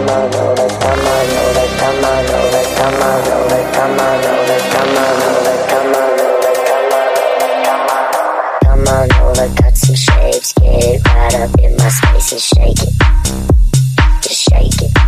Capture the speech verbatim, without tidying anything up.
Cut some shapes, get right up in my space and shake it. Just shake it.